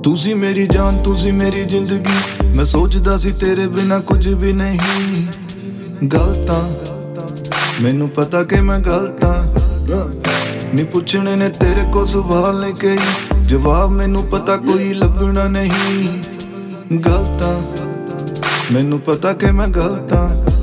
ਤੁਸੀਂ ਮੇਰੀ ਜਾਨ, ਤੁਸੀਂ ਮੇਰੀ ਜ਼ਿੰਦਗੀ। ਮੈਂ ਸੋਚਦਾ ਸੀ ਤੇਰੇ ਬਿਨਾ ਕੁਝ ਵੀ ਨਹੀਂ। ਗਲਤਾਂ ਮੈਨੂੰ ਪਤਾ ਕਿ ਮੈਂ ਗਲਤਾਂ ਨੀ ਪੁੱਛਣੇ ਨੇ ਤੇਰੇ ਕੋ ਸਵਾਲ ਨੇ ਕਈ, ਜਵਾਬ ਮੈਨੂੰ ਪਤਾ ਕੋਈ ਲੱਭਣਾ ਨਹੀਂ। ਗਲਤਾਂ ਮੈਨੂੰ ਪਤਾ ਕਿ ਮੈਂ ਗਲਤਾਂ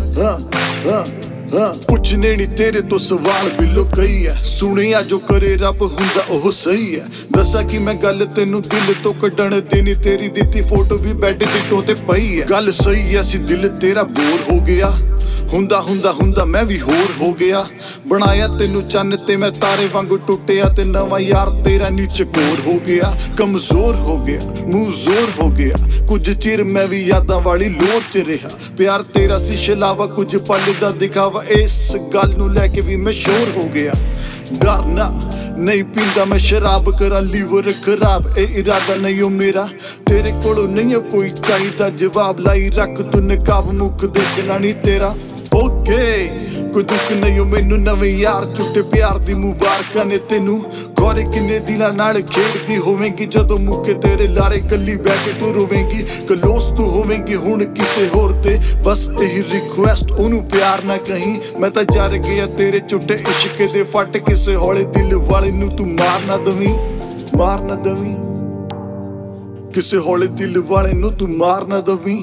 ਪੁੱਛਣੇ ਨੀ ਤੇਰੇ ਤੋਂ ਸਵਾਲ ਬਿੱਲੋ ਕਈ ਐ। ਸੁਣਿਆ ਜੋ ਕਰੇ ਰੱਬ ਹੁੰਦਾ ਉਹ ਸਹੀ ਐ। ਦੱਸਾਂ ਕਿ ਮੈਂ ਗੱਲ ਤੈਨੂੰ ਦਿਲ ਤੋਂ ਕੱਢਣ ਦੇਣੀ, ਤੇਰੀ ਦਿੱਤੀ ਫੋਟੋ ਵੀ ਬੈੱਡ ਦੀ ਟੋ ਤੇ ਪਈ ਐ। ਗੱਲ ਸਹੀ ਐ ਸੀ ਦਿਲ ਤੇਰਾ ਬੋਰ ਹੋ ਗਿਆ, ਹੁੰਦਾ ਮੈਂ ਵੀ ਹੋਰ ਹੋ ਗਿਆ। ਬਣਾਇਆ ਤੈਨੂੰ ਚੰਨ ਤੇ ਮੈਂ ਤਾਰੇ ਵਾਂਗੂ ਟੁੱਟਿਆ, ਤੇ ਨਵਾਂ ਯਾਰ ਤੇਰਾ ਨੀਚੇ ਕੋਰ ਹੋ ਗਿਆ। ਕਮਜ਼ੋਰ ਹੋ ਗਿਆ, ਮੂੰਹ ਜ਼ੋਰ ਹੋ ਗਿਆ, ਕੁਝ ਚਿਰ ਮੈਂ ਵੀ ਯਾਦਾਂ ਵਾਲੀ ਲੋਰ ਚ ਰਿਹਾ। ਪਿਆਰ ਤੇਰਾ ਸੀ ਛਲਾਵਾ, ਕੁਝ ਪਲ ਦਾ ਦਿਖਾਵਾ, ਇਸ ਗੱਲ ਨੂੰ ਲੈ ਕੇ ਵੀ ਮੈਂ ਸ਼ੋਰ ਹੋ ਗਿਆ। ਡਰਨਾ ਨਹੀਂ ਪੀਂਦਾ ਮੈਂ ਸ਼ਰਾਬ, ਕਰਾਂ ਲੀਵਰ ਖਰਾਬ, ਇਹ ਇਰਾਦਾ ਨਹੀਂ ਓ ਮੇਰਾ। ਤੇਰੇ ਕੋਲੋਂ ਨਹੀਂ ਕੋਈ ਚਾਹੀਦਾ ਜਵਾਬ, ਲਾਈ ਰੱਖ ਤੂੰ ਨਕਾਬ, ਮੁੱਖ ਦੇਖਣਾ ਨਹੀਂ ਤੇਰਾ। ਓਕੇ ਕੋਈ ਦੁੱਖ ਨਹੀਂ ਓ ਮੈਨੂੰ, ਨਵੇਂ ਯਾਰ ਝੂਠੇ ਪਿਆਰ ਦੀ ਮੁਬਾਰਕਾਂ ਨੇ ਤੈਨੂੰ। ਖੋਰੇ ਕਿੰਨੇ ਦਿਲਾਂ ਨਾਲ ਖੇਡਦੀ ਹੋਵੇਂਗੀ, ਜਦੋਂ ਮੁੱਕੇ ਤੇਰੇ ਲਾਰੇ ਕੱਲੀ ਬਹਿ ਕੇ ਤੂੰ ਰੋਵੇਂਗੀ। ਕਲੋਸ ਤੂੰ ਹੋਵੇਂਗੀ ਹੁਣ ਕਿਸੇ ਹੋਰ ਤੇ, ਬਸ ਇਹੀ ਰਿਕੁਐਸਟ ਉਹਨੂੰ ਪਿਆਰ ਨਾ ਕਹੀਂ। ਮੈਂ ਤਾਂ ਜਰ ਗਿਆ ਤੇਰੇ ਝੂਠੇ ਇਸ਼ਕ ਦੇ ਫੱਟ, ਕਿਸੇ ਹੌਲੇ ਦਿਲ ਵਾਲੇ ਨੂੰ ਤੂੰ ਮਾਰ ਨਾ ਦਵੀਂ, ਕਿਸੇ ਹੌਲੇ ਦਿਲ ਵਾਲੇ ਨੂੰ ਤੂੰ ਮਾਰ ਨਾ ਦਵੀਂ।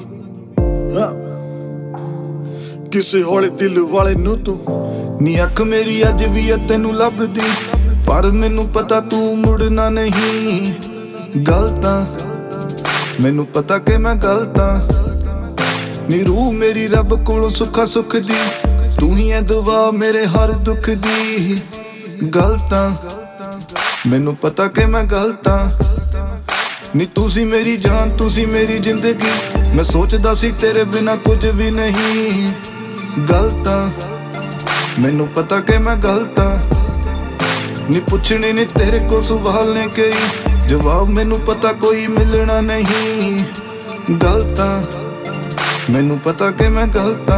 ਕਿਸੇ ਹੌਲੇ ਦਿਲ ਵਾਲੇ ਨੂੰ ਤੂੰ। ਨੀ ਅੱਖ ਮੇਰੀ ਅੱਜ ਵੀ ਐ ਤੈਨੂੰ ਲੱਭਦੀ, ਪਰ ਮੈਨੂੰ ਪਤਾ ਤੂੰ ਮੁੜਨਾ ਨਹੀਂ। ਗਲਤਾਂ ਮੈਨੂੰ ਪਤਾ ਕਿ ਮੈਂ ਗਲਤਾਂ ਨੀ, ਰੂਹ ਮੇਰੀ ਰੱਬ ਕੋਲੋਂ ਸੁੱਖਾ ਸੁੱਖ ਦੀ, ਤੂੰ ਹੀ ਐ ਦੁਆ ਮੇਰੇ ਹਰ ਦੁੱਖ ਦੀ। ਗਲਤਾਂ ਮੈਨੂੰ ਪਤਾ ਕਿ ਮੈਂ ਗਲਤਾਂ ਨੀ, ਤੁਸੀਂ ਮੇਰੀ ਜਾਨ, ਤੁਸੀਂ ਮੇਰੀ ਜ਼ਿੰਦਗੀ। ਮੈਂ ਸੋਚਦਾ ਸੀ ਤੇਰੇ ਬਿਨਾ ਕੁਝ ਵੀ ਨਹੀਂ। ਗਲਤਾਂ ਮੈਨੂੰ ਪਤਾ ਕਿ ਮੈਂ ਗਲਤਾਂ ਨੀ ਪੁੱਛਣੇ ਨੇ ਤੇਰੇ ਕੋ ਸਵਾਲ ਨੇ ਕਈ, ਜਵਾਬ ਮੈਨੂੰ ਪਤਾ ਕੋਈ ਮਿਲਣਾ ਨਹੀਂ। ਗਲਤਾਂ ਮੈਨੂੰ ਪਤਾ ਕਿ ਮੈਂ ਗਲਤਾਂ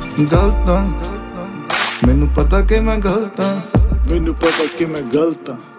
ਮੈਨੂੰ ਪਤਾ ਕਿ ਮੈਂ ਗਲਤਾਂ। ਮੈਨੂੰ ਪਤਾ ਕਿ ਮੈਂ ਗਲਤ ਆਂ।